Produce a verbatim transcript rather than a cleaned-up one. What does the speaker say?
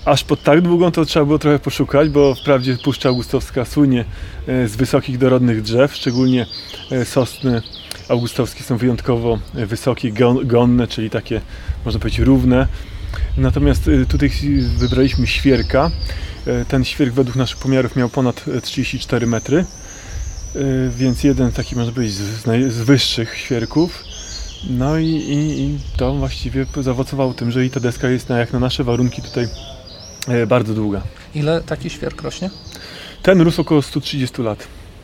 Aż pod tak długą to trzeba było trochę poszukać, bo wprawdzie Puszcza Augustowska słynie z wysokich, dorodnych drzew, szczególnie sosny augustowskie są wyjątkowo wysokie, gonne, czyli takie, można powiedzieć, równe. Natomiast tutaj wybraliśmy świerka. Ten świerk według naszych pomiarów miał ponad trzydzieści cztery metry, więc jeden taki, można powiedzieć, z, z wyższych świerków. No i, i, i to właściwie zaowocowało tym, że i ta deska jest na, jak na nasze warunki tutaj bardzo długa. Ile taki świerk rośnie? Ten rósł około sto trzydzieści lat.